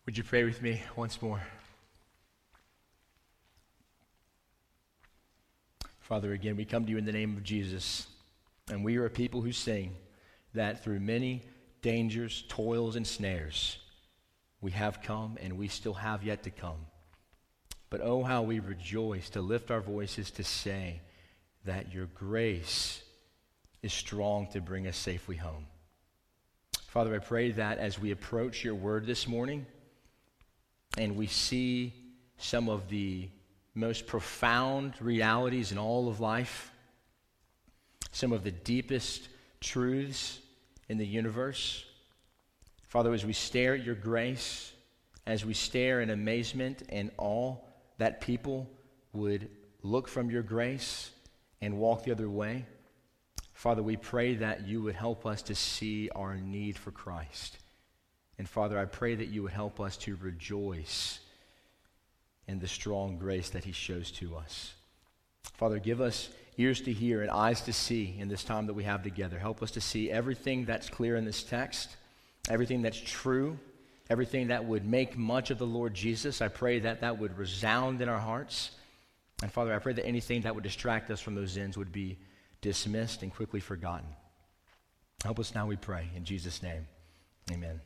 Would you pray with me once more? Father, again, we come to you in the name of Jesus, and we are a people who sing that through many dangers, toils, and snares, we have come and we still have yet to come. But oh, how we rejoice to lift our voices to say that your grace is strong to bring us safely home. Father, I pray that as we approach your word this morning, and we see some of the most profound realities in all of life, some of the deepest truths in the universe. Father, as we stare at your grace, as we stare in amazement and awe that people would look from your grace and walk the other way, Father, we pray that you would help us to see our need for Christ. And Father, I pray that you would help us to rejoice in the strong grace that he shows to us. Father, give us ears to hear and eyes to see in this time that we have together. Help us to see everything that's clear in this text, everything that's true, everything that would make much of the Lord Jesus. I pray that that would resound in our hearts. And Father, I pray that anything that would distract us from those ends would be dismissed and quickly forgotten. Help us now, we pray. In Jesus' name, amen.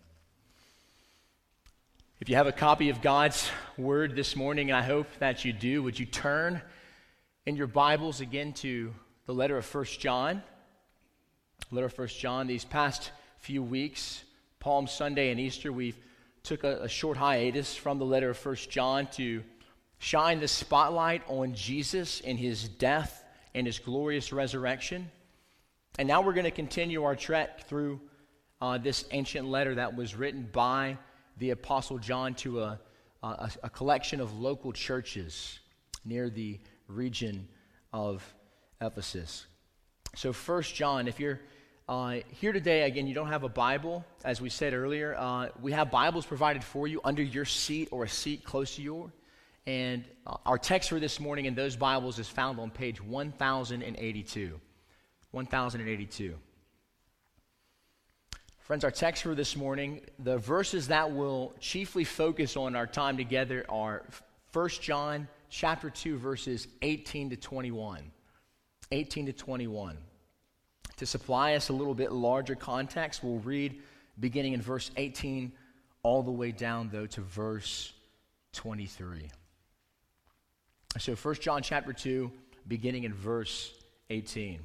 If you have a copy of God's Word this morning, and I hope that you do, would you turn in your Bibles again to the letter of 1 John? The letter of 1 John. These past few weeks, Palm Sunday and Easter, we've took a short hiatus from the letter of 1 John to shine the spotlight on Jesus and his death and his glorious resurrection. And now we're going to continue our trek through this ancient letter that was written by the Apostle John to a collection of local churches near the region of Ephesus. So 1 John, if you're here today, again, you don't have a Bible, as we said earlier, we have Bibles provided for you under your seat or a seat close to yours. And our text for this morning in those Bibles is found on page 1082. 1082. Friends, our text for this morning, the verses that will chiefly focus on our time together are 1 John chapter 2, verses 18 to 21. 18 to 21. To supply us a little bit larger context, we'll read beginning in verse 18 all the way down, though, to verse 23. So 1 John chapter 2, beginning in verse 18.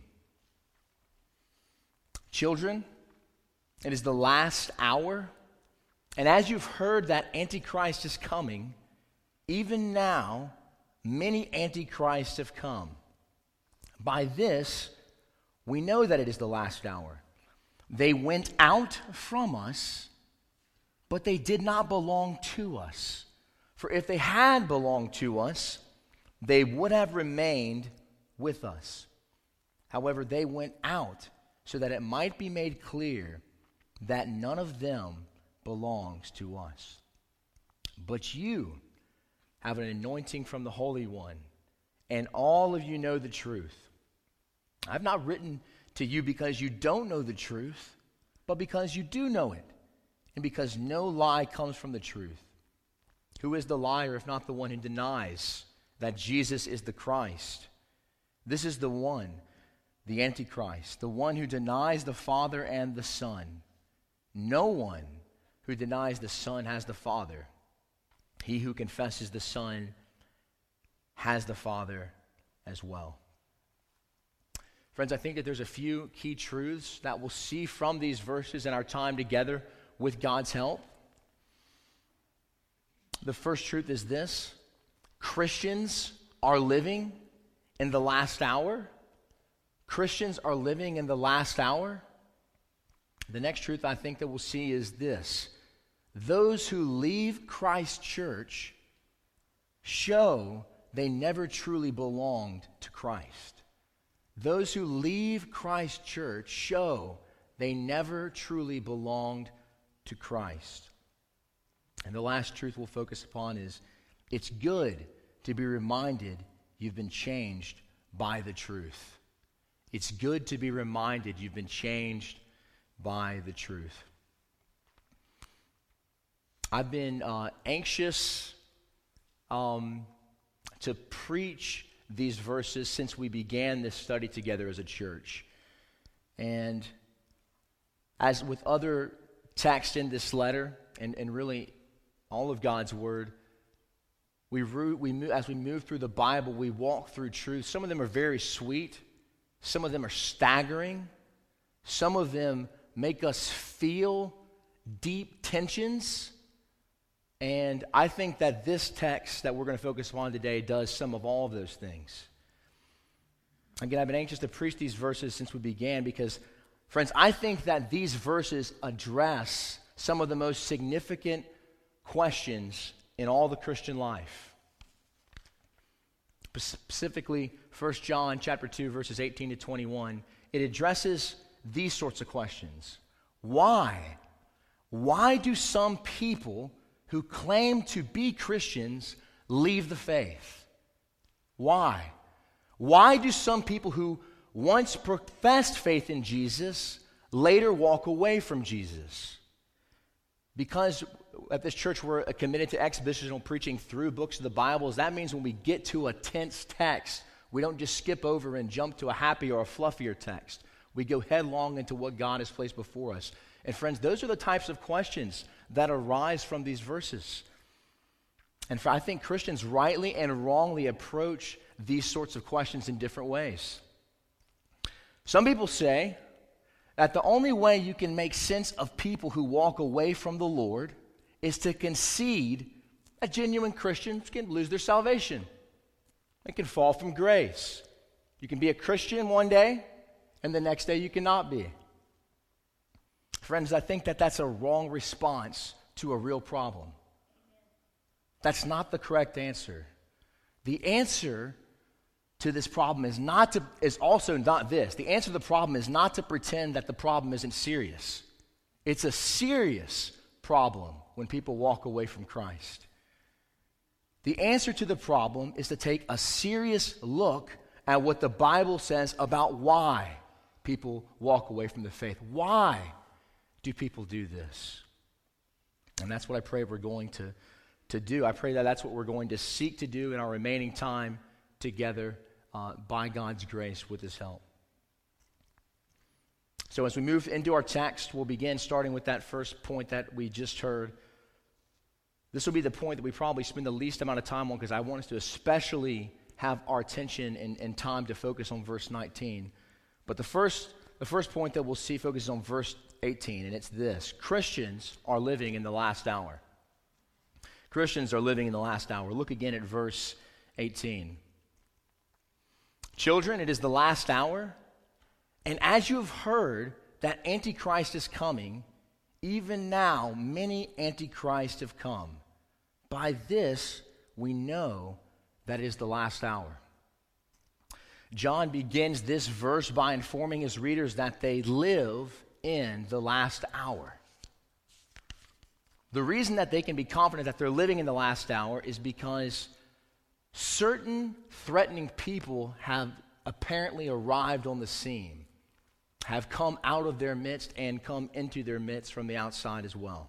Children, it is the last hour, and as you've heard that Antichrist is coming, even now many Antichrists have come. By this, we know that it is the last hour. They went out from us, but they did not belong to us. For if they had belonged to us, they would have remained with us. However, they went out so that it might be made clear that none of them belongs to us. But you have an anointing from the Holy One, and all of you know the truth. I've not written to you because you don't know the truth, but because you do know it, and because no lie comes from the truth. Who is the liar if not the one who denies that Jesus is the Christ? This is the one, the Antichrist, the one who denies the Father and the Son. No one who denies the Son has the Father. He who confesses the Son has the Father as well. Friends, I think that there's a few key truths that we'll see from these verses in our time together with God's help. The first truth is this: Christians are living in the last hour. Christians are living in the last hour. The next truth I think that we'll see is this: those who leave Christ's church show they never truly belonged to Christ. Those who leave Christ's church show they never truly belonged to Christ. And the last truth we'll focus upon is it's good to be reminded you've been changed by the truth. It's good to be reminded you've been changed by the truth. I've been anxious to preach these verses since we began this study together as a church. And as with other texts in this letter, and really all of God's Word, as we move through the Bible, we walk through truth. Some of them are very sweet. Some of them are staggering. Some of them make us feel deep tensions. And I think that this text that we're going to focus on today does some of all of those things. Again, I've been anxious to preach these verses since we began because, friends, I think that these verses address some of the most significant questions in all the Christian life. Specifically, 1 John chapter 2, verses 18 to 21, it addresses these sorts of questions. Why? Why do some people who claim to be Christians leave the faith? Why? Why do some people who once professed faith in Jesus later walk away from Jesus? Because at this church we're committed to expositional preaching through books of the Bible. That means when we get to a tense text, we don't just skip over and jump to a happier or a fluffier text. We go headlong into what God has placed before us. And friends, those are the types of questions that arise from these verses. And I think Christians rightly and wrongly approach these sorts of questions in different ways. Some people say that the only way you can make sense of people who walk away from the Lord is to concede that genuine Christians can lose their salvation. They can fall from grace. You can be a Christian one day, and the next day you cannot be. Friends, I think that that's a wrong response to a real problem. That's not the correct answer. The answer to this problem is also not this. The answer to the problem is not to pretend that the problem isn't serious. It's a serious problem when people walk away from Christ. The answer to the problem is to take a serious look at what the Bible says about why people walk away from the faith. Why do people do this? And that's what I pray we're going to do. I pray that that's what we're going to seek to do in our remaining time together by God's grace with His help. So as we move into our text, we'll begin starting with that first point that we just heard. This will be the point that we probably spend the least amount of time on because I want us to especially have our attention and time to focus on verse 19. But the first point that we'll see focuses on verse 18, and it's this: Christians are living in the last hour. Christians are living in the last hour. Look again at verse 18. Children, it is the last hour, and as you have heard that Antichrist is coming, even now many Antichrists have come. By this we know that it is the last hour. John begins this verse by informing his readers that they live in the last hour. The reason that they can be confident that they're living in the last hour is because certain threatening people have apparently arrived on the scene, have come out of their midst and come into their midst from the outside as well.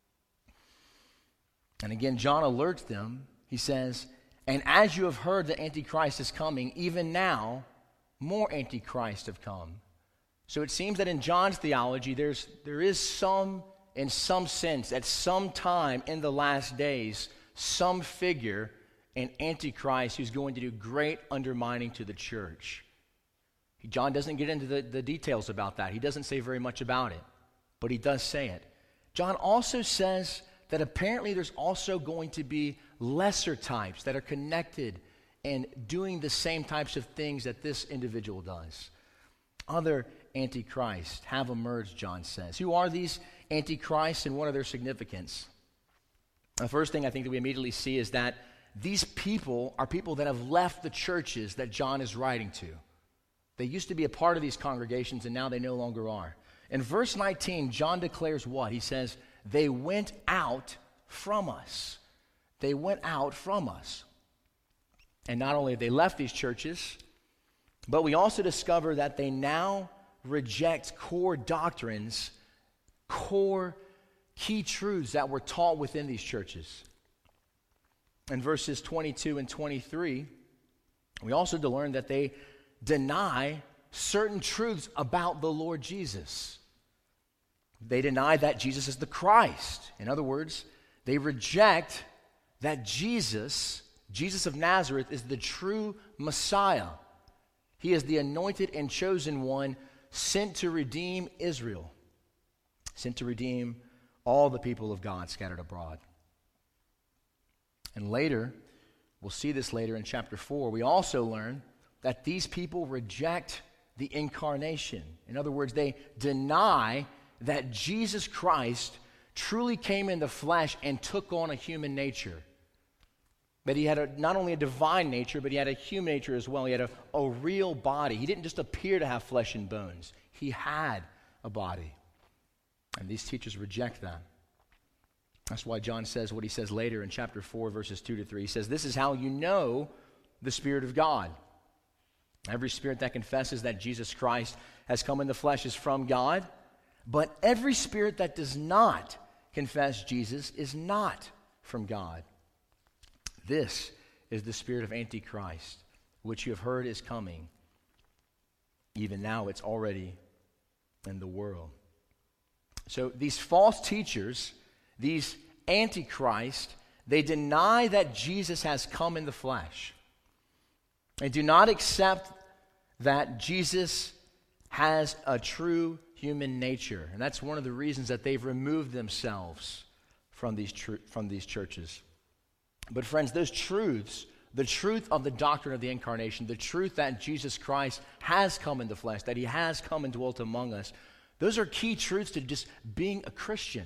And again, John alerts them. He says, and as you have heard that Antichrist is coming, even now more Antichrists have come. So it seems that in John's theology, there is some, in some sense, at some time in the last days, some figure, an Antichrist who's going to do great undermining to the church. John doesn't get into the details about that. He doesn't say very much about it, but he does say it. John also says that apparently there's also going to be lesser types that are connected and doing the same types of things that this individual does. Other antichrists have emerged, John says. Who are these antichrists and what are their significance? The first thing I think that we immediately see is that these people are people that have left the churches that John is writing to. They used to be a part of these congregations and now they no longer are. In verse 19, John declares what? He says, they went out from us. They went out from us. And not only have they left these churches, but we also discover that they now reject core doctrines, core key truths that were taught within these churches. In verses 22 and 23, we also learn that they deny certain truths about the Lord Jesus. They deny that Jesus is the Christ. In other words, they reject that Jesus of Nazareth, is the true Messiah. He is the anointed and chosen one sent to redeem Israel, sent to redeem all the people of God scattered abroad. And later, we'll see this later in chapter 4, we also learn that these people reject the incarnation. In other words, they deny that Jesus Christ truly came in the flesh and took on a human nature. That he had not only a divine nature, but he had a human nature as well. He had a real body. He didn't just appear to have flesh and bones. He had a body. And these teachers reject that. That's why John says what he says later in chapter 4, verses 2 to 3. He says, this is how you know the Spirit of God. Every spirit that confesses that Jesus Christ has come in the flesh is from God, but every spirit that does not confess Jesus is not from God. This is the spirit of Antichrist, which you have heard is coming. Even now it's already in the world. So these false teachers, these Antichrist, they deny that Jesus has come in the flesh. They do not accept that Jesus has a true human nature. And that's one of the reasons that they've removed themselves from these churches. But friends, those truths, the truth of the doctrine of the incarnation, the truth that Jesus Christ has come in the flesh, that he has come and dwelt among us, those are key truths to just being a Christian.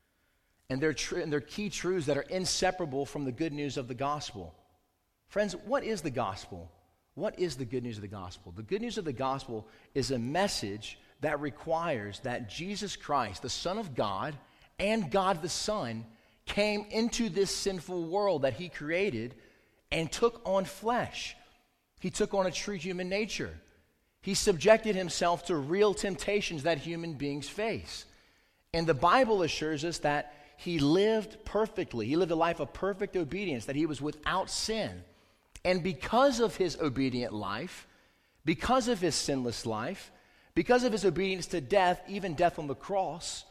And they're key truths that are inseparable from the good news of the gospel. Friends, what is the gospel? What is the good news of the gospel? The good news of the gospel is a message that requires that Jesus Christ, the Son of God, and God the Son, came into this sinful world that he created and took on flesh. He took on a true human nature. He subjected himself to real temptations that human beings face. And the Bible assures us that he lived perfectly. He lived a life of perfect obedience, that he was without sin. And because of his obedient life, because of his sinless life, because of his obedience to death, even death on the cross,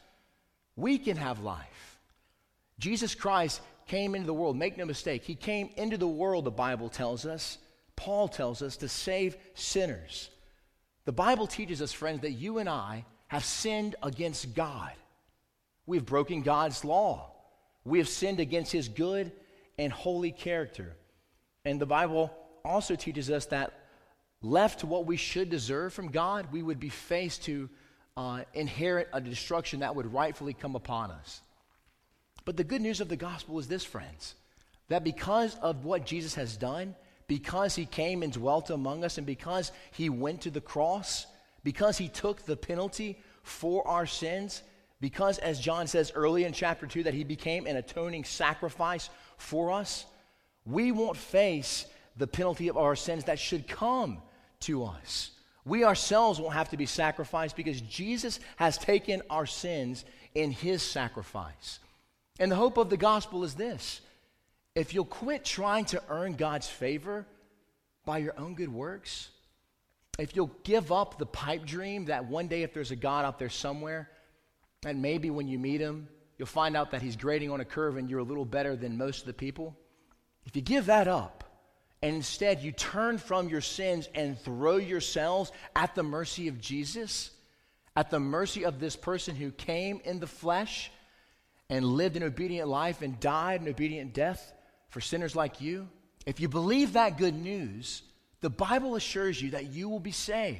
we can have life. Jesus Christ came into the world, make no mistake, he came into the world, the Bible tells us, Paul tells us, to save sinners. The Bible teaches us, friends, that you and I have sinned against God. We've broken God's law. We have sinned against his good and holy character. And the Bible also teaches us that left to what we should deserve from God, we would be faced to inherit a destruction that would rightfully come upon us. But the good news of the gospel is this, friends, that because of what Jesus has done, because he came and dwelt among us, and because he went to the cross, because he took the penalty for our sins, because, as John says early in chapter 2, that he became an atoning sacrifice for us, we won't face the penalty of our sins that should come to us. We ourselves won't have to be sacrificed because Jesus has taken our sins in his sacrifice. And the hope of the gospel is this: if you'll quit trying to earn God's favor by your own good works, if you'll give up the pipe dream that one day if there's a God out there somewhere, and maybe when you meet him, you'll find out that he's grading on a curve and you're a little better than most of the people. If you give that up, and instead you turn from your sins and throw yourselves at the mercy of Jesus, at the mercy of this person who came in the flesh and lived an obedient life and died an obedient death for sinners like you, if you believe that good news, the Bible assures you that you will be saved.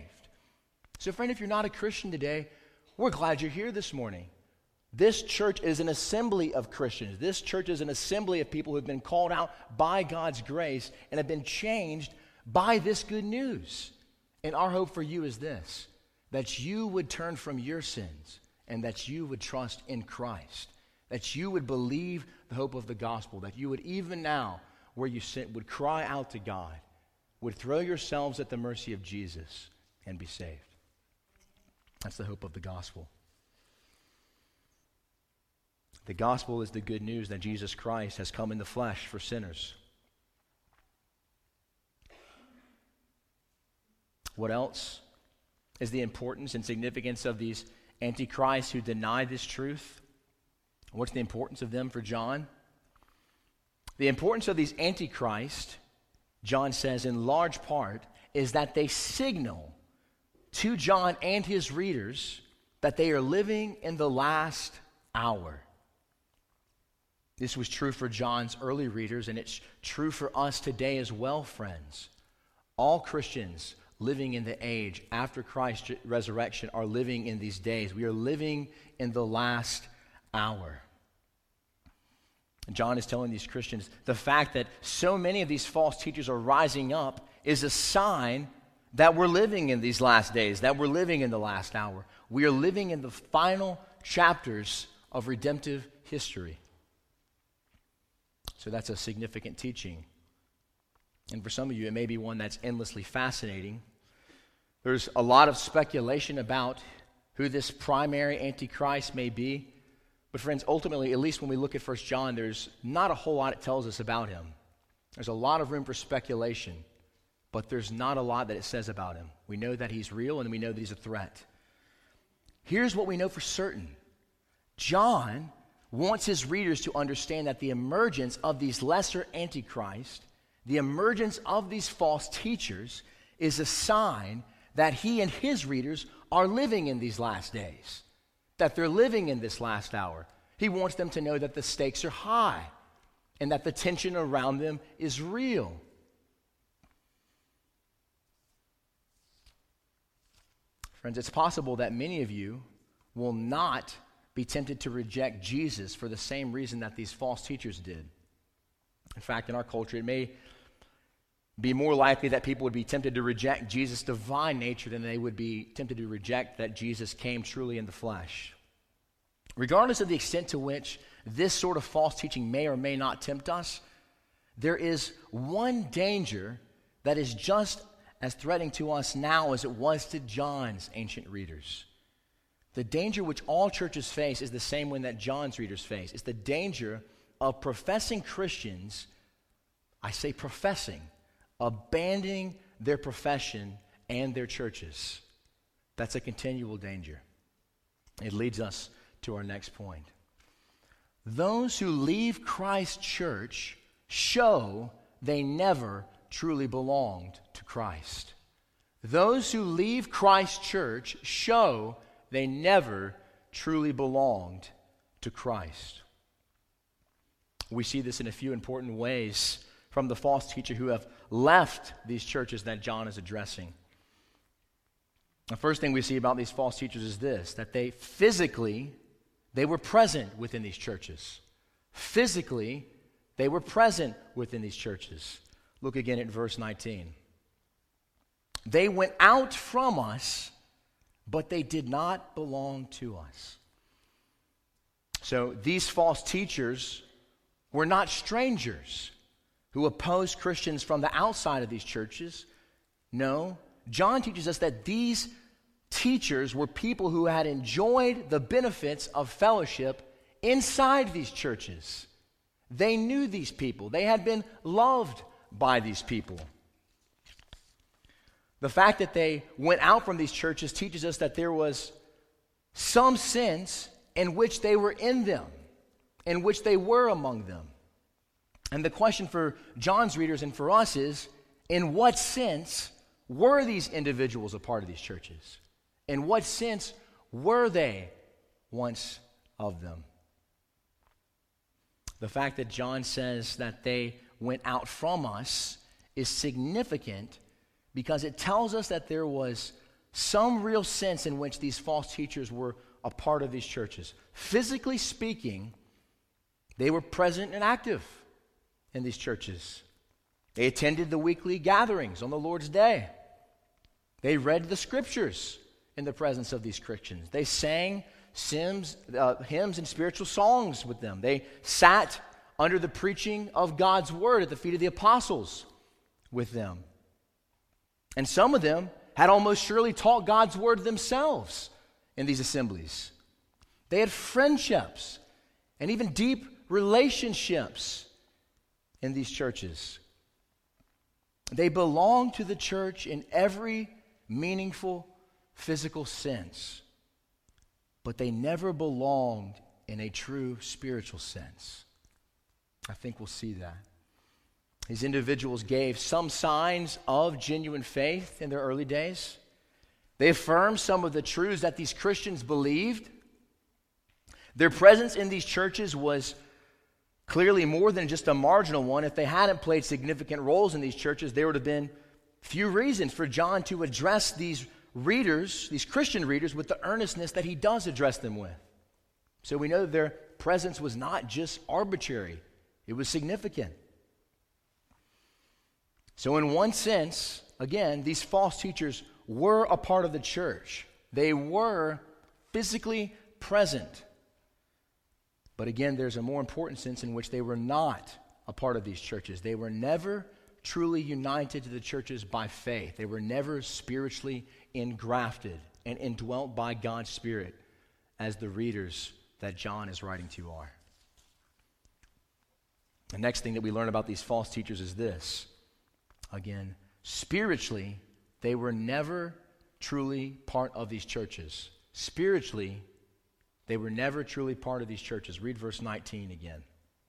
So friend, if you're not a Christian today, we're glad you're here this morning. This church is an assembly of Christians. This church is an assembly of people who have been called out by God's grace and have been changed by this good news. And our hope for you is this: that you would turn from your sins and that you would trust in Christ, that you would believe the hope of the gospel, that you would, even now where you sit, would cry out to God, would throw yourselves at the mercy of Jesus and be saved. That's the hope of the gospel. The gospel is the good news that Jesus Christ has come in the flesh for sinners. What else is the importance and significance of these antichrists who deny this truth? What's the importance of them for John? The importance of these antichrists, John says in large part, is that they signal to John and his readers that they are living in the last hour. This was true for John's early readers, and it's true for us today as well, friends. All Christians living in the age after Christ's resurrection are living in these days. We are living in the last hour. And John is telling these Christians the fact that so many of these false teachers are rising up is a sign that we're living in these last days, that we're living in the last hour. We are living in the final chapters of redemptive history. So that's a significant teaching. And for some of you, it may be one that's endlessly fascinating. There's a lot of speculation about who this primary Antichrist may be. But friends, ultimately, at least when we look at 1 John, there's not a whole lot it tells us about him. There's a lot of room for speculation, but there's not a lot that it says about him. We know that he's real, and we know that he's a threat. Here's what we know for certain. John wants his readers to understand that the emergence of these lesser antichrists, the emergence of these false teachers, is a sign that he and his readers are living in these last days, that they're living in this last hour. He wants them to know that the stakes are high and that the tension around them is real. Friends, it's possible that many of you will not be tempted to reject Jesus for the same reason that these false teachers did. In fact, in our culture, it may be more likely that people would be tempted to reject Jesus' divine nature than they would be tempted to reject that Jesus came truly in the flesh. Regardless of the extent to which this sort of false teaching may or may not tempt us, there is one danger that is just as threatening to us now as it was to John's ancient readers. The danger which all churches face is the same one that John's readers face. It's the danger of professing Christians, I say professing, abandoning their profession and their churches. That's a continual danger. It leads us to our next point. Those who leave Christ's church show they never truly belonged to Christ. Those who leave Christ's church show they never truly belonged to Christ. We see this in a few important ways from the false teacher who have left these churches that John is addressing. The first thing we see about these false teachers is this, that they were present within these churches. Physically, they were present within these churches. Look again at verse 19. They went out from us, but they did not belong to us. So these false teachers were not strangers who opposed Christians from the outside of these churches. No, John teaches us that these teachers were people who had enjoyed the benefits of fellowship inside these churches. They knew these people. They had been loved by these people. The fact that they went out from these churches teaches us that there was some sense in which they were in them, in which they were among them. And the question for John's readers and for us is, in what sense were these individuals a part of these churches? In what sense were they once of them? The fact that John says that they went out from us is significant because it tells us that there was some real sense in which these false teachers were a part of these churches. Physically speaking, they were present and active in these churches. They attended the weekly gatherings on the Lord's Day. They read the scriptures in the presence of these Christians. They sang hymns and spiritual songs with them. They sat under the preaching of God's word at the feet of the apostles with them. And some of them had almost surely taught God's word themselves in these assemblies. They had friendships and even deep relationships in these churches. They belong to the church in every meaningful physical sense, but they never belonged in a true spiritual sense. I think we'll see that. These individuals gave some signs of genuine faith in their early days. They affirmed some of the truths that these Christians believed. Their presence in these churches was clearly more than just a marginal one. If they hadn't played significant roles in these churches, there would have been few reasons for John to address these readers, these Christian readers, with the earnestness that he does address them with. So we know that their presence was not just arbitrary, it was significant. So in one sense, again, these false teachers were a part of the church. They were physically present. But again, there's a more important sense in which they were not a part of these churches. They were never truly united to the churches by faith. They were never spiritually engrafted and indwelt by God's Spirit as the readers that John is writing to are. The next thing that we learn about these false teachers is this. Again, spiritually, they were never truly part of these churches. Spiritually, they were never truly part of these churches. Read verse 19 again.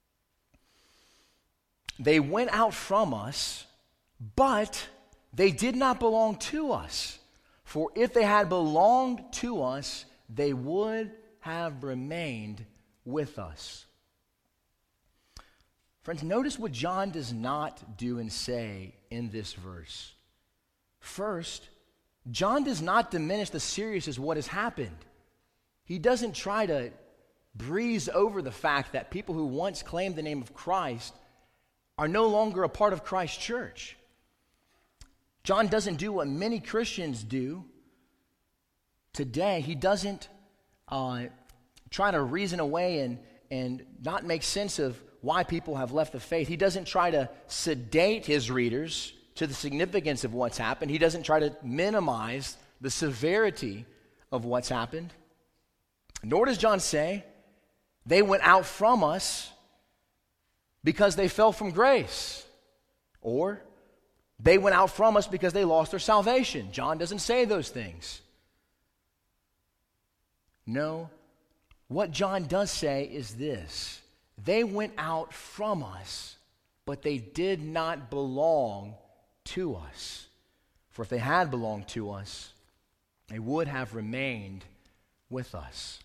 They went out from us, but they did not belong to us. For if they had belonged to us, they would have remained with us. Friends, notice what John does not do and say in this verse. First, John does not diminish the seriousness of what has happened. He doesn't try to breeze over the fact that people who once claimed the name of Christ are no longer a part of Christ's church. John doesn't do what many Christians do today. He doesn't try to reason away and not make sense of why people have left the faith. He doesn't try to sedate his readers to the significance of what's happened. He doesn't try to minimize the severity of what's happened. Nor does John say, they went out from us because they fell from grace. Or, they went out from us because they lost their salvation. John doesn't say those things. No, what John does say is this. They went out from us, but they did not belong to us. For if they had belonged to us, they would have remained with us.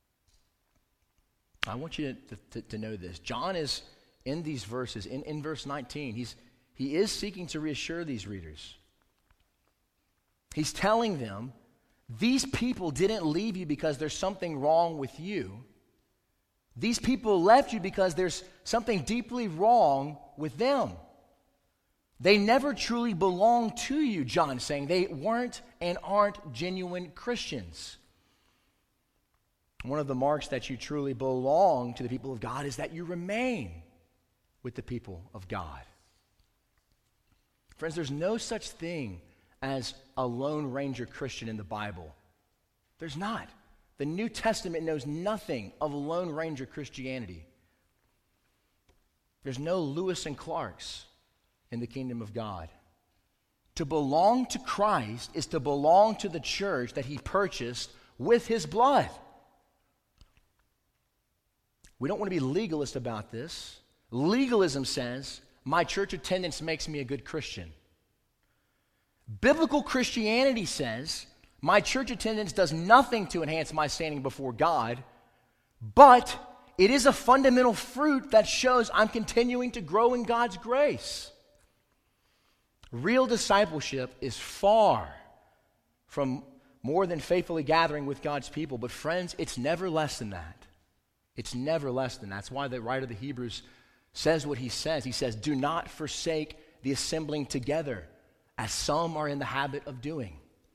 I want you to know this. John is, in these verses, in verse 19, he is seeking to reassure these readers. He's telling them, these people didn't leave you because there's something wrong with you. These people left you because there's something deeply wrong with them. They never truly belonged to you, John's saying. They weren't and aren't genuine Christians. One of the marks that you truly belong to the people of God is that you remain with the people of God. Friends, there's no such thing as a Lone Ranger Christian in the Bible. There's not. The New Testament knows nothing of Lone Ranger Christianity. There's no Lewis and Clarks in the kingdom of God. To belong to Christ is to belong to the church that he purchased with his blood. We don't want to be legalist about this. Legalism says, my church attendance makes me a good Christian. Biblical Christianity says, my church attendance does nothing to enhance my standing before God, but it is a fundamental fruit that shows I'm continuing to grow in God's grace. Real discipleship is far from more than faithfully gathering with God's people, but friends, it's never less than that. It's never less than that. That's why the writer of the Hebrews says what he says. He says, do not forsake the assembling together, as some are in the habit of doing.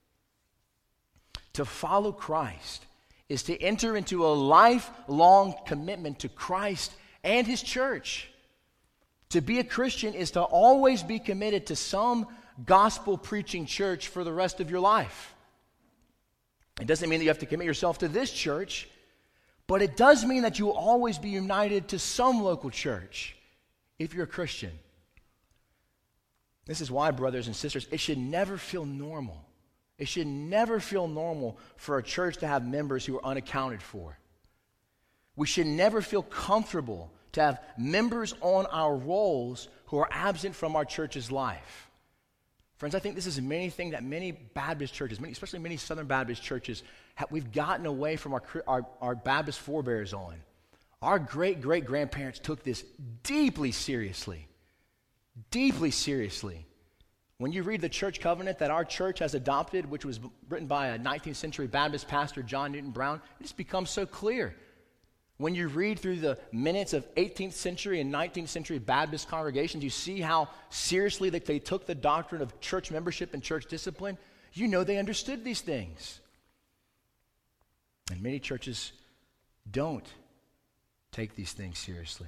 To follow Christ is to enter into a lifelong commitment to Christ and his church. To be a Christian is to always be committed to some gospel-preaching church for the rest of your life. It doesn't mean that you have to commit yourself to this church, But it does mean that you will always be united to some local church if you're a Christian. This is why, brothers and sisters, it should never feel normal. It should never feel normal for a church to have members who are unaccounted for. We should never feel comfortable to have members on our rolls who are absent from our church's life. Friends, I think this is many things that many Baptist churches, especially many Southern Baptist churches, we've gotten away from our Baptist forebears on. Our great-great-grandparents took this deeply seriously. Deeply seriously. When you read the church covenant that our church has adopted, which was written by a 19th century Baptist pastor, John Newton Brown, it just becomes so clear. When you read through the minutes of 18th century and 19th century Baptist congregations, you see how seriously that they took the doctrine of church membership and church discipline. You know they understood these things. And many churches don't take these things seriously.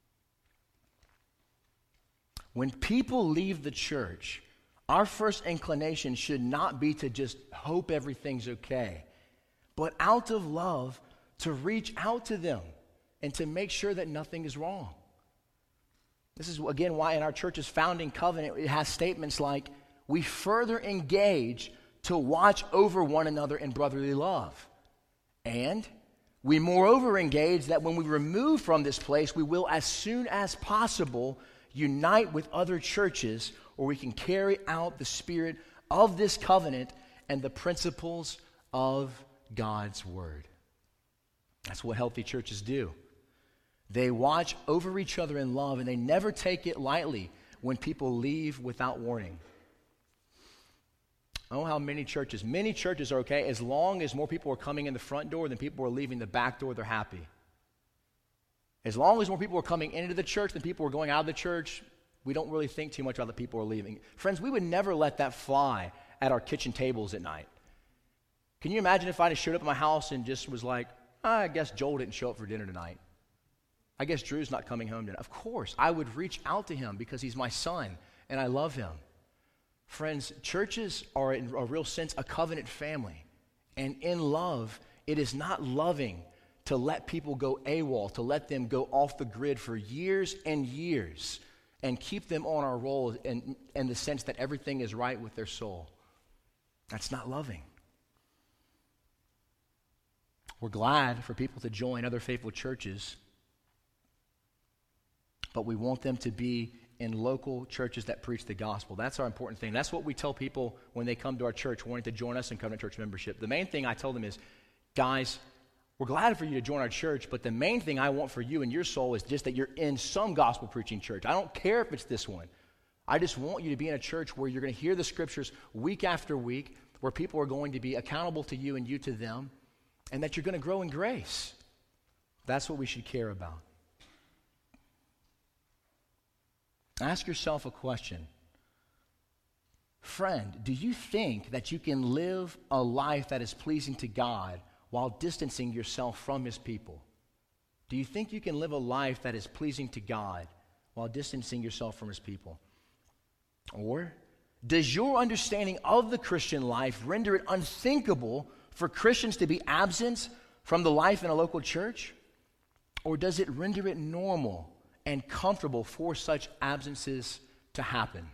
When people leave the church, our first inclination should not be to just hope everything's okay, but out of love, to reach out to them and to make sure that nothing is wrong. This is, again, why in our church's founding covenant, it has statements like, we further engage to watch over one another in brotherly love. And we moreover engage that when we remove from this place, we will, as soon as possible, unite with other churches, or we can carry out the spirit of this covenant and the principles of God's word. That's what healthy churches do. They watch over each other in love, and they never take it lightly when people leave without warning. I don't know how many churches are okay as long as more people are coming in the front door than people are leaving the back door, they're happy. As long as more people are coming into the church than people are going out of the church, we don't really think too much about the people who are leaving. Friends, we would never let that fly at our kitchen tables at night. Can you imagine if I just showed up at my house and just was like, I guess Joel didn't show up for dinner tonight. I guess Drew's not coming home tonight. Of course, I would reach out to him because he's my son and I love him. Friends, churches are in a real sense a covenant family. And in love, it is not loving to let people go AWOL, to let them go off the grid for years and years and keep them on our roll in the sense that everything is right with their soul. That's not loving. We're glad for people to join other faithful churches, but we want them to be in local churches that preach the gospel. That's our important thing. That's what we tell people when they come to our church wanting to join us in covenant church membership. The main thing I tell them is, guys, we're glad for you to join our church, but the main thing I want for you and your soul is just that you're in some gospel preaching church. I don't care if it's this one. I just want you to be in a church where you're going to hear the scriptures week after week, where people are going to be accountable to you and you to them, and that you're going to grow in grace. That's what we should care about. Ask yourself a question. Friend, do you think that you can live a life that is pleasing to God while distancing yourself from his people? Do you think you can live a life that is pleasing to God while distancing yourself from his people? Or does your understanding of the Christian life render it unthinkable for Christians to be absent from the life in a local church? Or does it render it normal and comfortable for such absences to happen?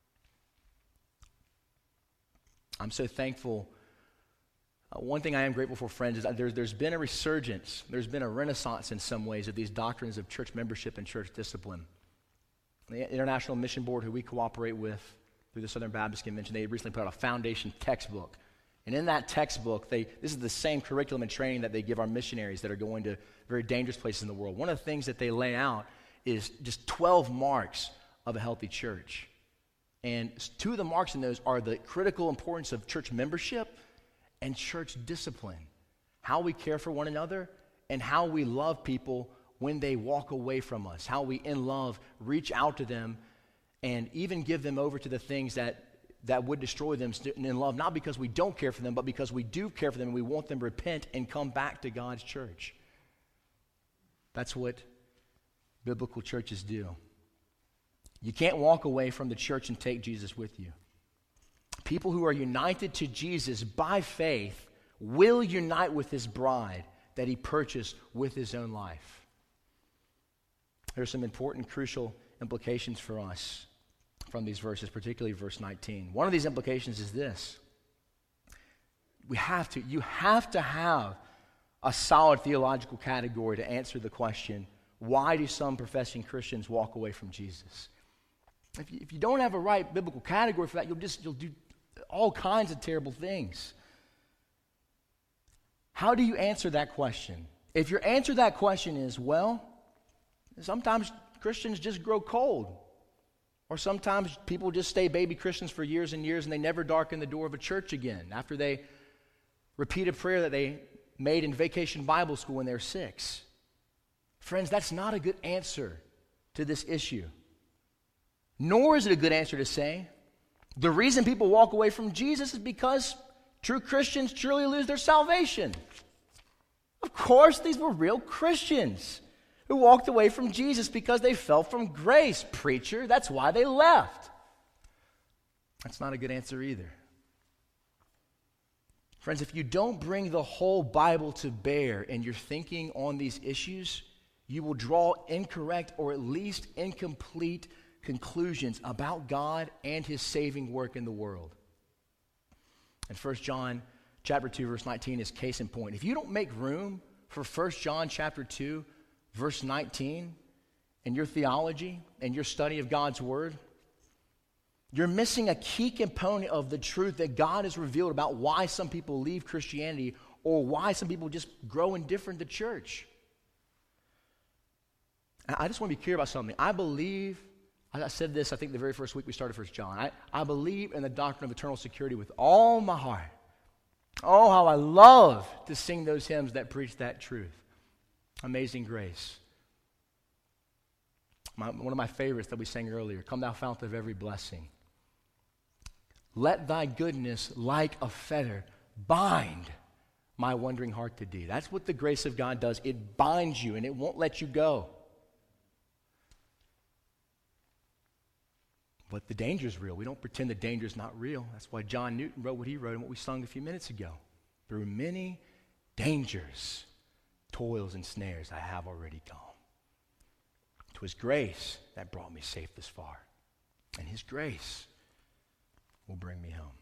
I'm so thankful. One thing I am grateful for, friends, is that there's been a resurgence, there's been a renaissance in some ways of these doctrines of church membership and church discipline. The International Mission Board, who we cooperate with through the Southern Baptist Convention, they recently put out a foundation textbook. And in that textbook, this is the same curriculum and training that they give our missionaries that are going to very dangerous places in the world. One of the things that they lay out is just 12 marks of a healthy church. And two of the marks in those are the critical importance of church membership and church discipline. How we care for one another and how we love people when they walk away from us. How we, in love, reach out to them and even give them over to the things that would destroy them in love, not because we don't care for them, but because we do care for them and we want them to repent and come back to God's church. That's what biblical churches do. You can't walk away from the church and take Jesus with you. People who are united to Jesus by faith will unite with his bride, that he purchased with his own life. There are some important, crucial implications for us from these verses, particularly verse 19. One of these implications is this. You have to have a solid theological category to answer the question, why do some professing Christians walk away from Jesus? If you don't have a right biblical category for that, you'll do all kinds of terrible things. How do you answer that question? If your answer to that question is, well, sometimes Christians just grow cold. Or sometimes people just stay baby Christians for years and years and they never darken the door of a church again after they repeat a prayer that they made in vacation Bible school when they were 6. Friends, that's not a good answer to this issue. Nor is it a good answer to say, the reason people walk away from Jesus is because true Christians truly lose their salvation. Of course, these were real Christians who walked away from Jesus because they fell from grace. Preacher, that's why they left. That's not a good answer either. Friends, if you don't bring the whole Bible to bear in your thinking on these issues, you will draw incorrect or at least incomplete conclusions about God and his saving work in the world. And 1 John chapter 2, verse 19 is case in point. If you don't make room for 1 John chapter 2, verse 19 in your theology and your study of God's word, you're missing a key component of the truth that God has revealed about why some people leave Christianity or why some people just grow indifferent to church. I just want to be clear about something. I believe, I said this, I think the very first week we started 1 John. I believe in the doctrine of eternal security with all my heart. Oh, how I love to sing those hymns that preach that truth. Amazing Grace. One of my favorites that we sang earlier, Come Thou Fount of Every Blessing. Let thy goodness like a fetter bind my wandering heart to thee. That's what the grace of God does. It binds you and it won't let you go. But the danger is real. We don't pretend the danger is not real. That's why John Newton wrote what he wrote and what we sung a few minutes ago. Through many dangers, toils, and snares I have already gone. 'Twas grace that brought me safe this far. And his grace will bring me home.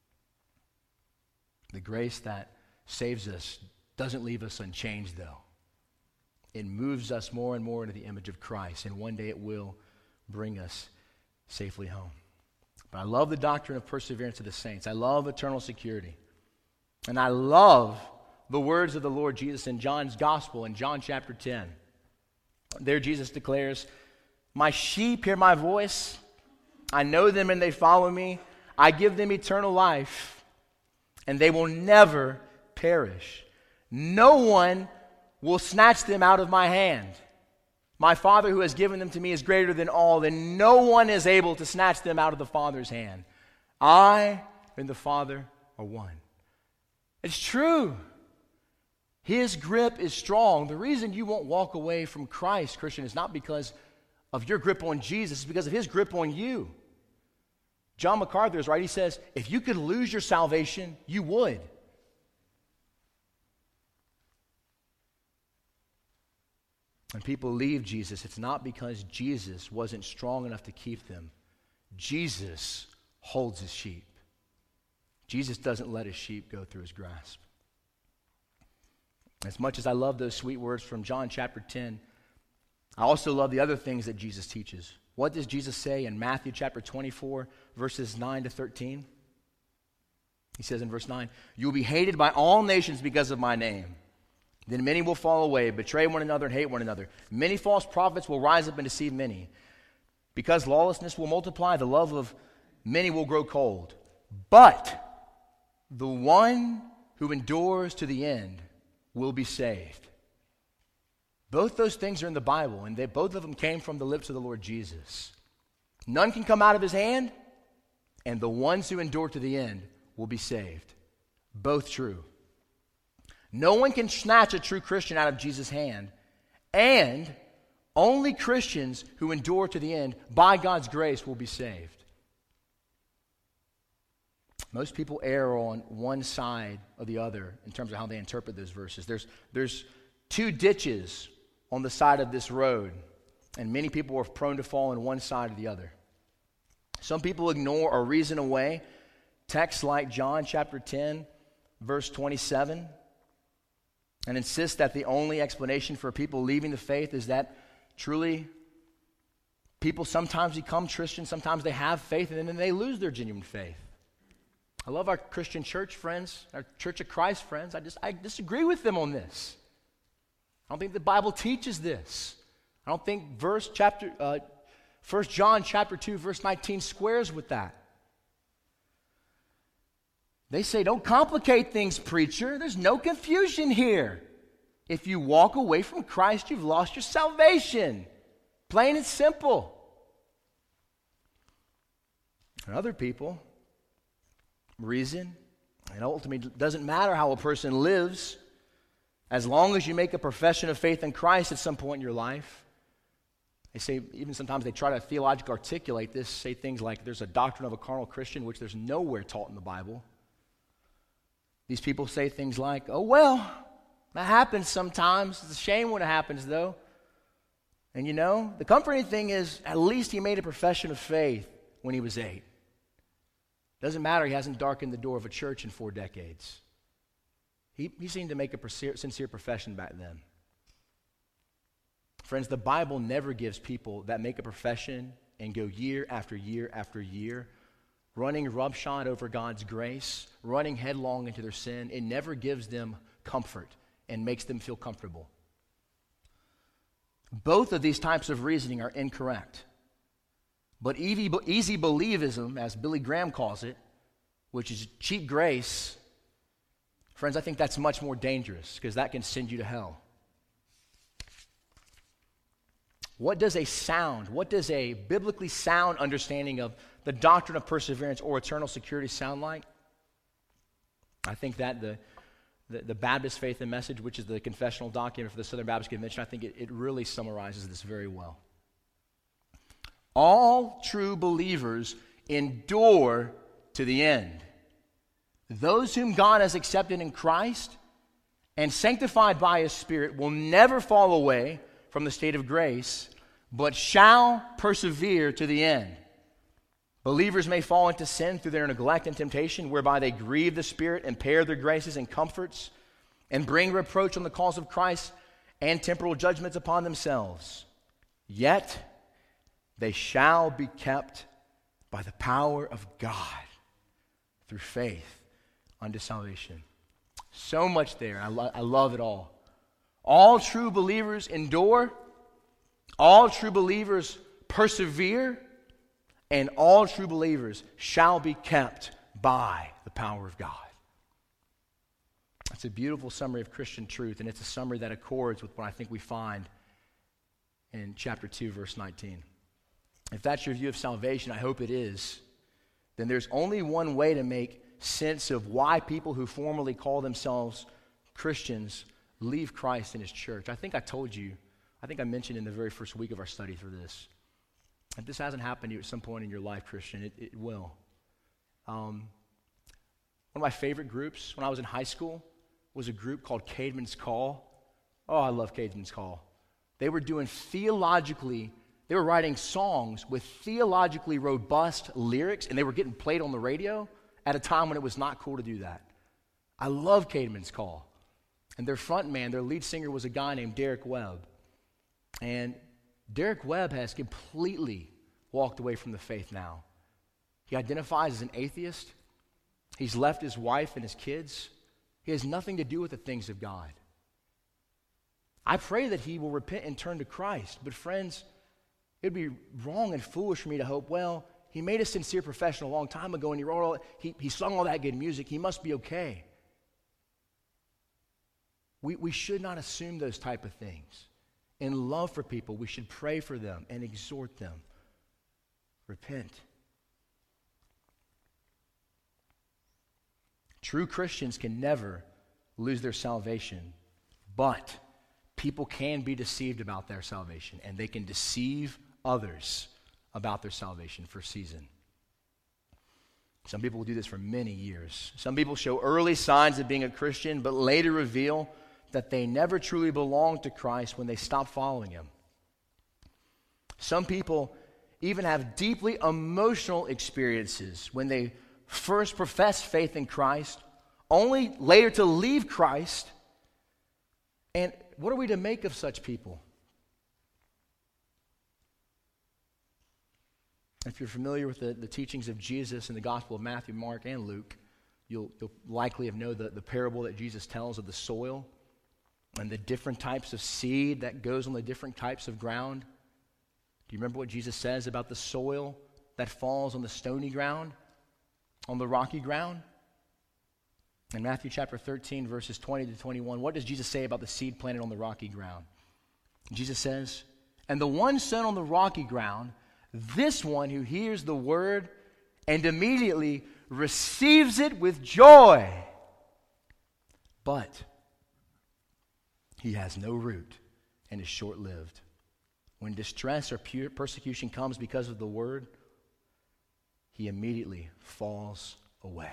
The grace that saves us doesn't leave us unchanged, though. It moves us more and more into the image of Christ, and one day it will bring us safely home. But I love the doctrine of perseverance of the saints. I love eternal security. And I love the words of the Lord Jesus in John's gospel in John chapter 10. There Jesus declares, my sheep hear my voice. I know them and they follow me. I give them eternal life, and they will never perish. No one will snatch them out of my hand. My Father who has given them to me is greater than all, and no one is able to snatch them out of the Father's hand. I and the Father are one. It's true. His grip is strong. The reason you won't walk away from Christ, Christian, is not because of your grip on Jesus. It's because of his grip on you. John MacArthur is right. He says, if you could lose your salvation, you would. When people leave Jesus, it's not because Jesus wasn't strong enough to keep them. Jesus holds his sheep. Jesus doesn't let his sheep go through his grasp. As much as I love those sweet words from John chapter 10, I also love the other things that Jesus teaches. What does Jesus say in Matthew chapter 24, verses 9 to 13? He says in verse 9, you will be hated by all nations because of my name. Then many will fall away, betray one another, and hate one another. Many false prophets will rise up and deceive many. Because lawlessness will multiply, the love of many will grow cold. But the one who endures to the end will be saved. Both those things are in the Bible, and both of them came from the lips of the Lord Jesus. None can come out of his hand, and the ones who endure to the end will be saved. Both true. No one can snatch a true Christian out of Jesus' hand, and only Christians who endure to the end, by God's grace, will be saved. Most people err on one side or the other in terms of how they interpret those verses. There's two ditches on the side of this road, and many people are prone to fall on one side or the other. Some people ignore or reason away texts like John chapter 10, verse 27, and insist that the only explanation for people leaving the faith is that truly people sometimes become Christians, sometimes they have faith, and then they lose their genuine faith. I love our Christian church friends, our Church of Christ friends. I disagree with them on this. I don't think the Bible teaches this. I don't think 1 John chapter 2, verse 19 squares with that. They say, don't complicate things, preacher. There's no confusion here. If you walk away from Christ, you've lost your salvation. Plain and simple. And other people reason, and ultimately it doesn't matter how a person lives, as long as you make a profession of faith in Christ at some point in your life. They say, even sometimes they try to theologically articulate this, say things like there's a doctrine of a carnal Christian, which there's nowhere taught in the Bible. These people say things like, oh, well, that happens sometimes. It's a shame when it happens, though. And you know, the comforting thing is, at least he made a profession of faith when he was 8. Doesn't matter, he hasn't darkened the door of a church in 4 decades. He seemed to make a sincere profession back then. Friends, the Bible never gives people that make a profession and go year after year after year, running roughshod over God's grace, running headlong into their sin. It never gives them comfort and makes them feel comfortable. Both of these types of reasoning are incorrect. But easy believism, as Billy Graham calls it, which is cheap grace, friends, I think that's much more dangerous because that can send you to hell. What does a biblically sound understanding of the doctrine of perseverance or eternal security sound like? I think that the Baptist Faith and Message, which is the confessional document for the Southern Baptist Convention, I think it really summarizes this very well. All true believers endure to the end. Those whom God has accepted in Christ and sanctified by His Spirit will never fall away from the state of grace, but shall persevere to the end. Believers may fall into sin through their neglect and temptation, whereby they grieve the Spirit, impair their graces and comforts, and bring reproach on the cause of Christ and temporal judgments upon themselves. Yet they shall be kept by the power of God through faith unto salvation. So much there. I love it all. All true believers endure. All true believers persevere. And all true believers shall be kept by the power of God. That's a beautiful summary of Christian truth, and it's a summary that accords with what I think we find in chapter 2, verse 19. If that's your view of salvation, I hope it is, then there's only one way to make sense of why people who formerly call themselves Christians leave Christ and His church. I think I mentioned in the very first week of our study through this. If this hasn't happened to you at some point in your life, Christian, it will. One of my favorite groups when I was in high school was a group called Caedmon's Call. Oh, I love Caedmon's Call. They were writing songs with theologically robust lyrics, and they were getting played on the radio at a time when it was not cool to do that. I love Caedmon's Call. And their front man, their lead singer, was a guy named Derek Webb. And Derek Webb has completely walked away from the faith now. He identifies as an atheist. He's left his wife and his kids. He has nothing to do with the things of God. I pray that he will repent and turn to Christ. But friends, it would be wrong and foolish for me to hope, well, he made a sincere profession a long time ago and he sung all that good music. He must be okay. We should not assume those type of things. In love for people, we should pray for them and exhort them. Repent. True Christians can never lose their salvation, but people can be deceived about their salvation, and they can deceive others about their salvation for a season. Some people will do this for many years. Some people show early signs of being a Christian, but later reveal that they never truly belonged to Christ when they stopped following him. Some people even have deeply emotional experiences when they first profess faith in Christ, only later to leave Christ. And what are we to make of such people? If you're familiar with the teachings of Jesus in the Gospel of Matthew, Mark, and Luke, you'll likely have known the parable that Jesus tells of the soil and the different types of seed that goes on the different types of ground. Do you remember what Jesus says about the soil that falls on the stony ground, on the rocky ground? In Matthew chapter 13, verses 20 to 21, what does Jesus say about the seed planted on the rocky ground? Jesus says, "And the one sown on the rocky ground, this one who hears the word and immediately receives it with joy, but he has no root and is short-lived. When distress or persecution comes because of the word, he immediately falls away."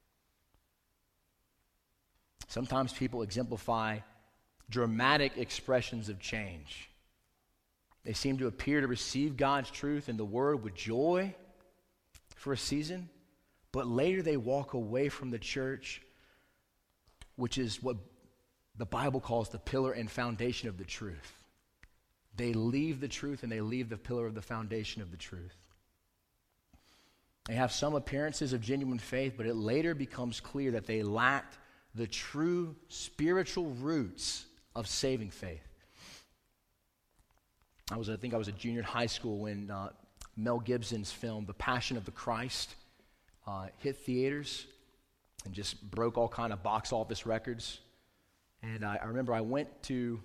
Sometimes people exemplify dramatic expressions of change. They seem to appear to receive God's truth and the word with joy for a season, but later they walk away from the church, which is what the Bible calls the pillar and foundation of the truth. They leave the truth and they leave the pillar of the foundation of the truth. They have some appearances of genuine faith, but it later becomes clear that they lacked the true spiritual roots of saving faith. I think I was a junior in high school when Mel Gibson's film, The Passion of the Christ, hit theaters and just broke all kind of box office records. And I remember I went to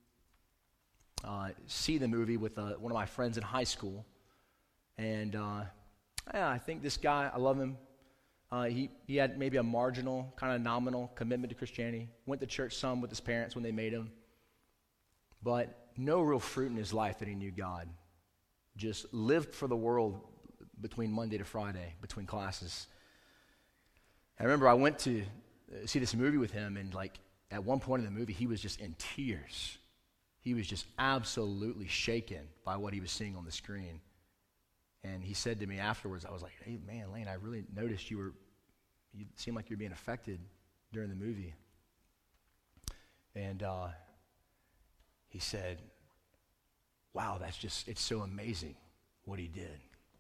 see the movie with one of my friends in high school. And I think this guy, I love him. He had maybe a marginal, kind of nominal commitment to Christianity. Went to church some with his parents when they made him. But no real fruit in his life that he knew God. Just lived for the world between Monday to Friday, between classes. I remember I went to see this movie with him, and at one point in the movie, he was just in tears. He was just absolutely shaken by what he was seeing on the screen. And he said to me afterwards, I was like, "Hey, man, Lane, I really noticed you seemed like you were being affected during the movie." And he said, "Wow, it's so amazing what he did."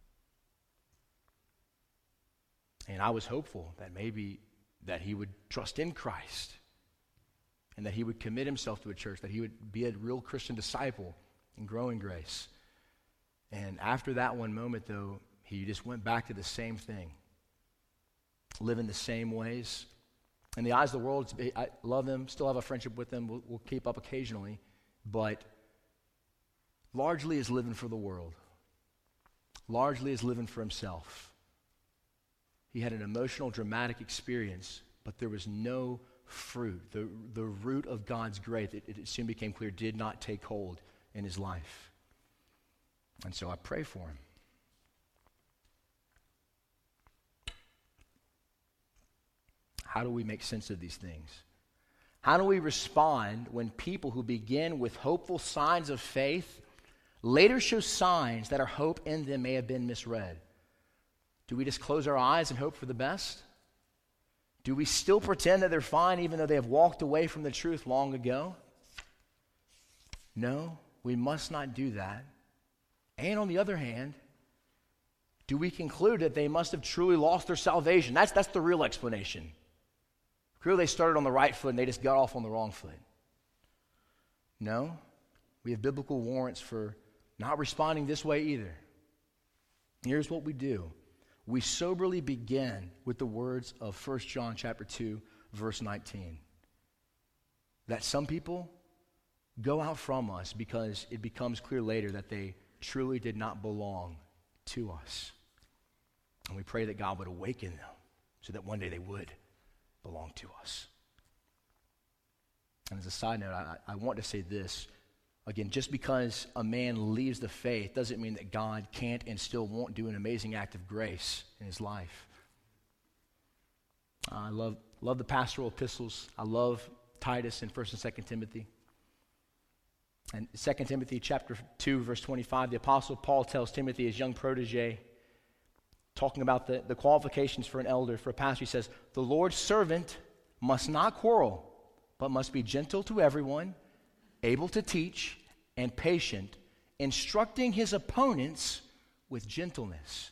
And I was hopeful that maybe that he would trust in Christ and that he would commit himself to a church, that he would be a real Christian disciple and grow in grace. And after that one moment, though, he just went back to the same thing, living the same ways. In the eyes of the world, I love him, still have a friendship with him, we'll keep up occasionally, but largely is living for the world. Largely is living for himself. He had an emotional, dramatic experience, but there was no fruit. The root of God's grace, it soon became clear, did not take hold in his life. And so I pray for him. How do we make sense of these things? How do we respond when people who begin with hopeful signs of faith later show signs that our hope in them may have been misread? Do we just close our eyes and hope for the best? Do we still pretend that they're fine even though they have walked away from the truth long ago? No, we must not do that. And on the other hand, do we conclude that they must have truly lost their salvation? That's the real explanation. Clearly they started on the right foot and they just got off on the wrong foot. No, we have biblical warrants for not responding this way either. Here's what we do. We soberly begin with the words of 1 John chapter 2, verse 19. That some people go out from us because it becomes clear later that they truly did not belong to us. And we pray that God would awaken them so that one day they would belong to us. And as a side note, I want to say this. Again, just because a man leaves the faith doesn't mean that God can't and still won't do an amazing act of grace in his life. I love the pastoral epistles. I love Titus and 1st and 2nd Timothy. And 2 Timothy chapter 2, verse 25, the Apostle Paul tells Timothy, his young protege, talking about the qualifications for an elder, for a pastor, he says, the Lord's servant must not quarrel, but must be gentle to everyone, able to teach, and patient, instructing his opponents with gentleness.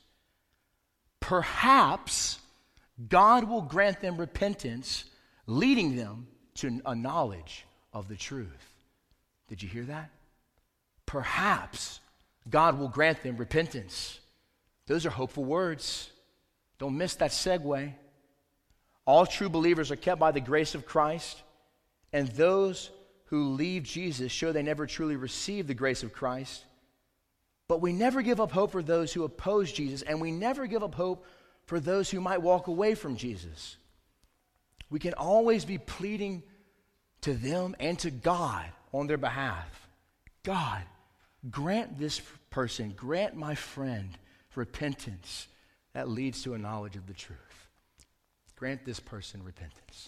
Perhaps God will grant them repentance, leading them to a knowledge of the truth. Did you hear that? Perhaps God will grant them repentance. Those are hopeful words. Don't miss that segue. All true believers are kept by the grace of Christ, and those who leave Jesus show they never truly received the grace of Christ. But we never give up hope for those who oppose Jesus, and we never give up hope for those who might walk away from Jesus. We can always be pleading to them and to God on their behalf. God, grant this person, grant my friend repentance that leads to a knowledge of the truth. Grant this person repentance.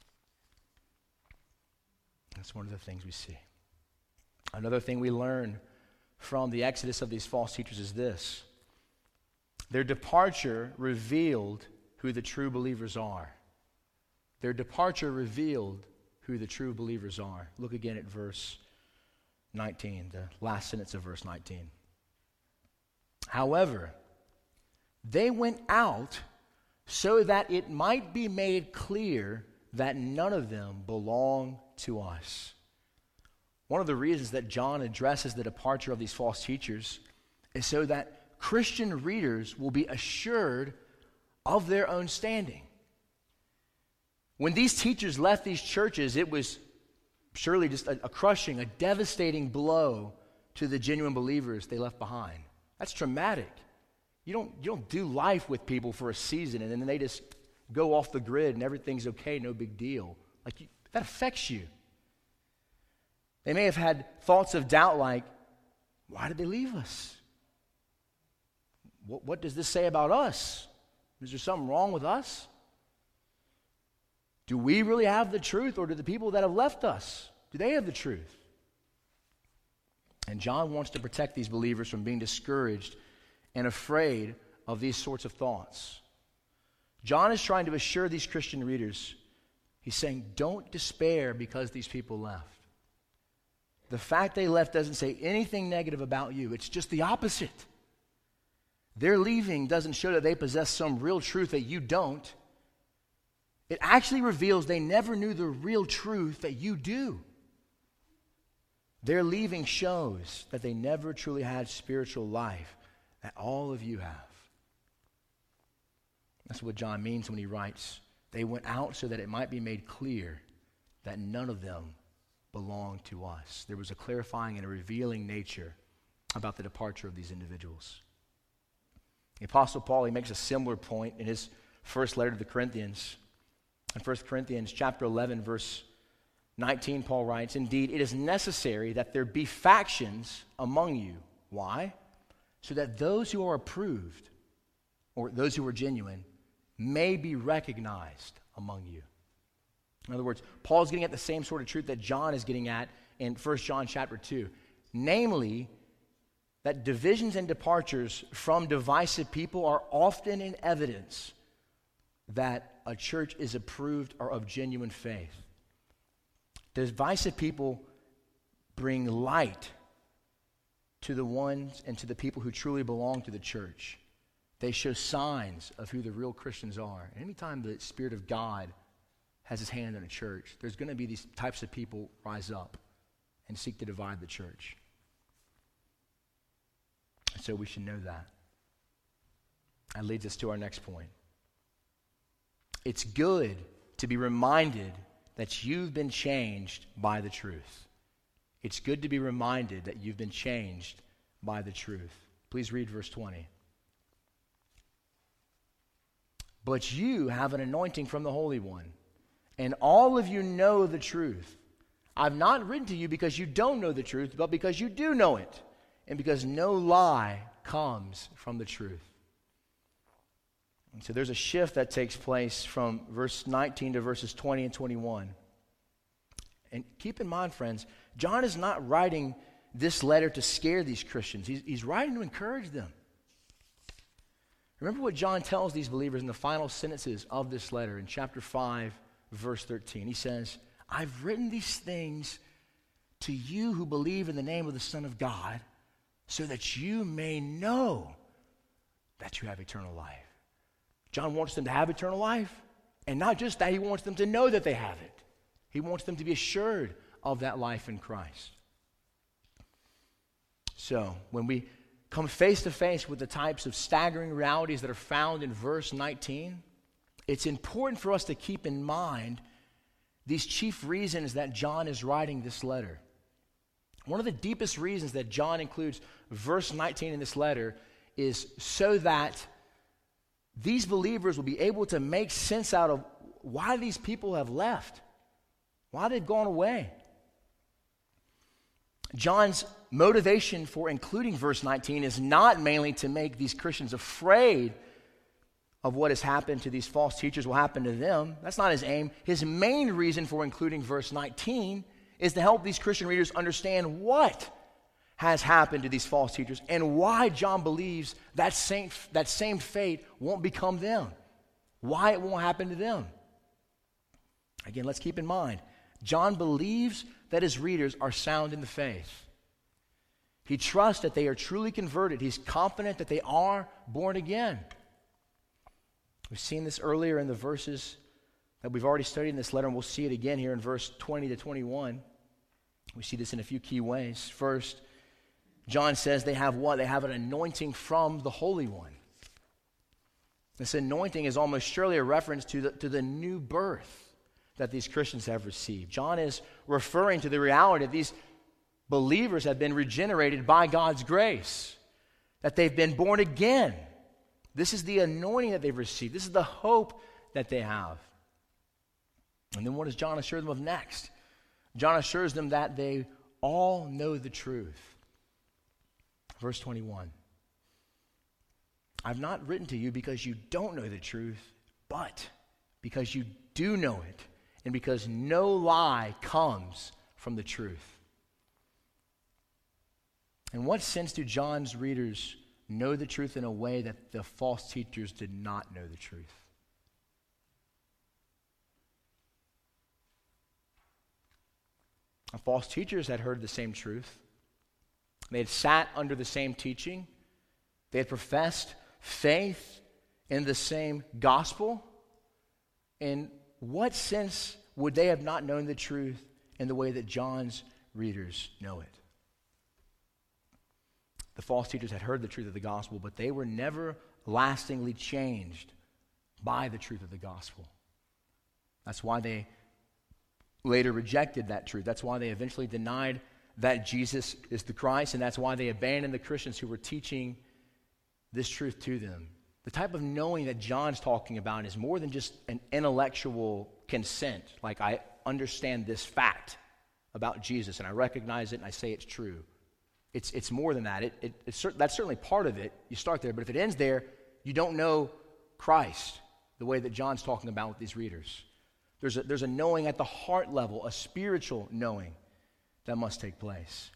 That's one of the things we see. Another thing we learn from the exodus of these false teachers is this: their departure revealed who the true believers are. Their departure revealed who the true believers are. Look again at verse 19, the last sentence of verse 19. However, they went out so that it might be made clear that none of them belong to us. One of the reasons that John addresses the departure of these false teachers is so that Christian readers will be assured of their own standing. When these teachers left these churches, it was surely just a crushing, a devastating blow to the genuine believers they left behind. That's traumatic. You don't do life with people for a season and then they just go off the grid and everything's okay, no big deal. That affects you. They may have had thoughts of doubt like, why did they leave us? What does this say about us? Is there something wrong with us? Do we really have the truth, or do the people that have left us, do they have the truth? And John wants to protect these believers from being discouraged and afraid of these sorts of thoughts. John is trying to assure these Christian readers, he's saying, don't despair because these people left. The fact they left doesn't say anything negative about you. It's just the opposite. Their leaving doesn't show that they possess some real truth that you don't. It actually reveals they never knew the real truth that you do. Their leaving shows that they never truly had spiritual life that all of you have. That's what John means when he writes, they went out so that it might be made clear that none of them belonged to us. There was a clarifying and a revealing nature about the departure of these individuals. The Apostle Paul, he makes a similar point in his first letter to the Corinthians. In 1 Corinthians chapter 11, verse 19, Paul writes, indeed, it is necessary that there be factions among you. Why? So that those who are approved, or those who are genuine, may be recognized among you. In other words, Paul is getting at the same sort of truth that John is getting at in 1 John chapter 2. Namely, that divisions and departures from divisive people are often in evidence that a church is approved or of genuine faith. Divisive people bring light to the ones and to the people who truly belong to the church. They show signs of who the real Christians are. And anytime the Spirit of God has his hand in a church, there's going to be these types of people rise up and seek to divide the church. And so we should know that. That leads us to our next point. It's good to be reminded that you've been changed by the truth. It's good to be reminded that you've been changed by the truth. Please read verse 20. But you have an anointing from the Holy One, and all of you know the truth. I've not written to you because you don't know the truth, but because you do know it, and because no lie comes from the truth. And so there's a shift that takes place from verse 19 to verses 20 and 21. And keep in mind, friends, John is not writing this letter to scare these Christians. He's writing to encourage them. Remember what John tells these believers in the final sentences of this letter in chapter 5, verse 13. He says, I've written these things to you who believe in the name of the Son of God, so that you may know that you have eternal life. John wants them to have eternal life, and not just that, he wants them to know that they have it. He wants them to be assured of that life in Christ. So, when we come face to face with the types of staggering realities that are found in verse 19, it's important for us to keep in mind these chief reasons that John is writing this letter. One of the deepest reasons that John includes verse 19 in this letter is so that these believers will be able to make sense out of why these people have left, why they've gone away. John's motivation for including verse 19 is not mainly to make these Christians afraid of what has happened to these false teachers will happen to them. That's not his aim. His main reason for including verse 19 is to help these Christian readers understand what has happened to these false teachers and why John believes that same fate won't become them, why it won't happen to them. Again, let's keep in mind, John believes that his readers are sound in the faith. He trusts that they are truly converted. He's confident that they are born again. We've seen this earlier in the verses that we've already studied in this letter, and we'll see it again here in verse 20 to 21. We see this in a few key ways. First, John says they have what? They have an anointing from the Holy One. This anointing is almost surely a reference to the new birth that these Christians have received. John is referring to the reality that these believers have been regenerated by God's grace, that they've been born again. This is the anointing that they've received. This is the hope that they have. And then what does John assure them of next? John assures them that they all know the truth. Verse 21. I've not written to you because you don't know the truth, but because you do know it, and because no lie comes from the truth. In what sense do John's readers know the truth in a way that the false teachers did not know the truth? The false teachers had heard the same truth. They had sat under the same teaching. They had professed faith in the same gospel. In what sense would they have not known the truth in the way that John's readers know it? The false teachers had heard the truth of the gospel, but they were never lastingly changed by the truth of the gospel. That's why they later rejected that truth. That's why they eventually denied that Jesus is the Christ, and that's why they abandoned the Christians who were teaching this truth to them. The type of knowing that John's talking about is more than just an intellectual consent, like I understand this fact about Jesus and I recognize it and I say it's true. It's more than that. That's certainly part of it. You start there, but if it ends there, you don't know Christ the way that John's talking about with these readers. There's a knowing at the heart level, a spiritual knowing that must take place.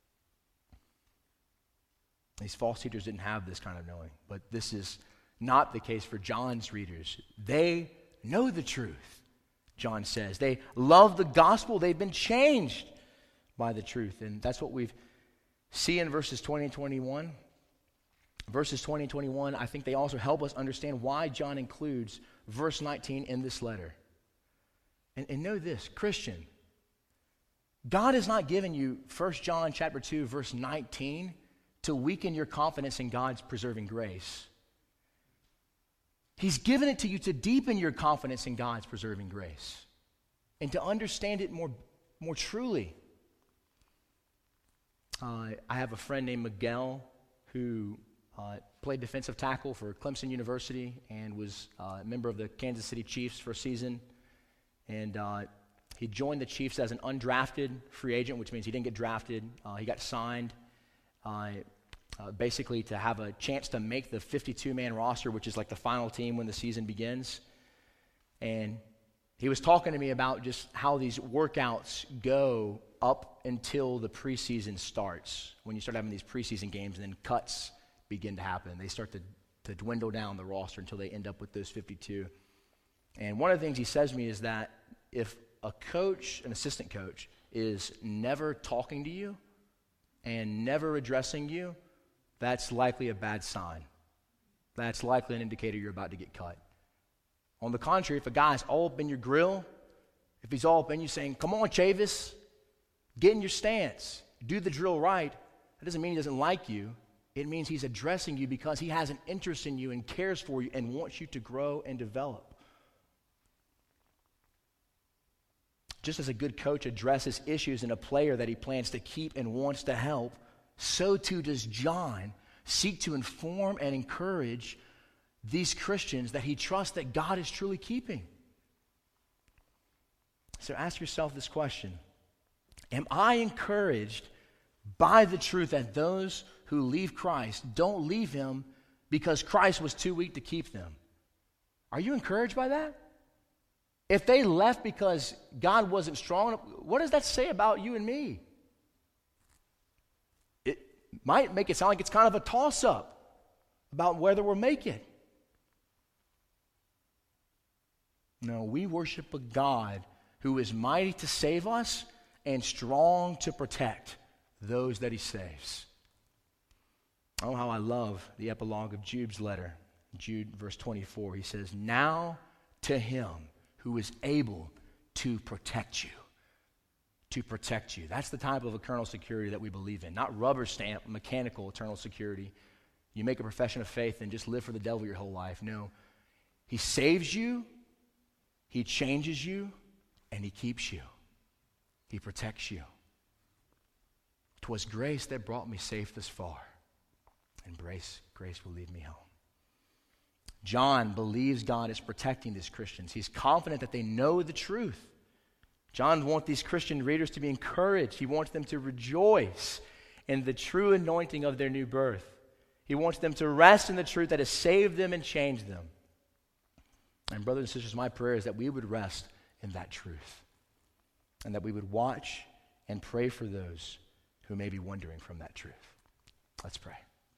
These false teachers didn't have this kind of knowing, but this is not the case for John's readers. They know the truth, John says. They love the gospel. They've been changed by the truth, and that's what we've see in verses 20 and 21. Verses 20 and 21, I think they also help us understand why John includes verse 19 in this letter. And know this, Christian, God has not given you 1 John chapter 2, verse 19 to weaken your confidence in God's preserving grace. He's given it to you to deepen your confidence in God's preserving grace and to understand it more truly. I have a friend named Miguel who played defensive tackle for Clemson University and was a member of the Kansas City Chiefs for a season. And he joined the Chiefs as an undrafted free agent, which means he didn't get drafted. He got signed. basically to have a chance to make the 52-man roster, which is like the final team when the season begins. And he was talking to me about just how these workouts go up until the preseason starts. When you start having these preseason games and then cuts begin to happen. They start to dwindle down the roster until they end up with those 52. And one of the things he says to me is that if a coach, an assistant coach, is never talking to you and never addressing you, that's likely a bad sign. That's likely an indicator you're about to get cut. On the contrary, if a guy's all up in your grill, if he's all up in you saying, come on, Chavis, get in your stance, do the drill right, that doesn't mean he doesn't like you. It means he's addressing you because he has an interest in you and cares for you and wants you to grow and develop. Just as a good coach addresses issues in a player that he plans to keep and wants to help, so too does John seek to inform and encourage these Christians that he trusts that God is truly keeping. So ask yourself this question: am I encouraged by the truth that those who leave Christ don't leave him because Christ was too weak to keep them? Are you encouraged by that? If they left because God wasn't strong enough, what does that say about you and me? It might make it sound like it's kind of a toss-up about whether we'll make it. No, we worship a God who is mighty to save us and strong to protect those that he saves. Oh, how I love the epilogue of Jude's letter. Jude, verse 24, he says, now to him who is able to protect you. To protect you. That's the type of eternal security that we believe in. Not rubber stamp, mechanical eternal security. You make a profession of faith and just live for the devil your whole life. No. He saves you, he changes you, and he keeps you. He protects you. 'Twas grace that brought me safe this far, and grace will lead me home. John believes God is protecting these Christians. He's confident that they know the truth. John wants these Christian readers to be encouraged. He wants them to rejoice in the true anointing of their new birth. He wants them to rest in the truth that has saved them and changed them. And brothers and sisters, my prayer is that we would rest in that truth, and that we would watch and pray for those who may be wandering from that truth. Let's pray.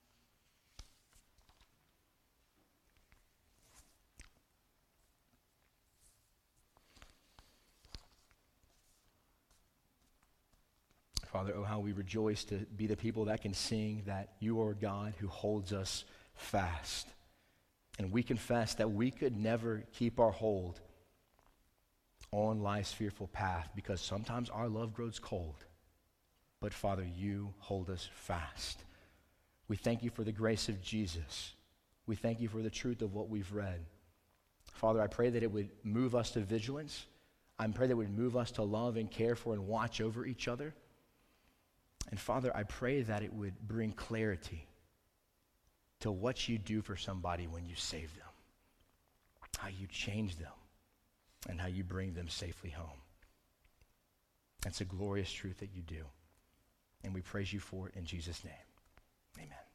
Father, oh, how we rejoice to be the people that can sing that you are God who holds us fast. And we confess that we could never keep our hold on life's fearful path because sometimes our love grows cold. But Father, you hold us fast. We thank you for the grace of Jesus. We thank you for the truth of what we've read. Father, I pray that it would move us to vigilance. I pray that it would move us to love and care for and watch over each other. And Father, I pray that it would bring clarity to what you do for somebody when you save them, how you change them, and how you bring them safely home. It's a glorious truth that you do. And we praise you for it in Jesus' name. Amen.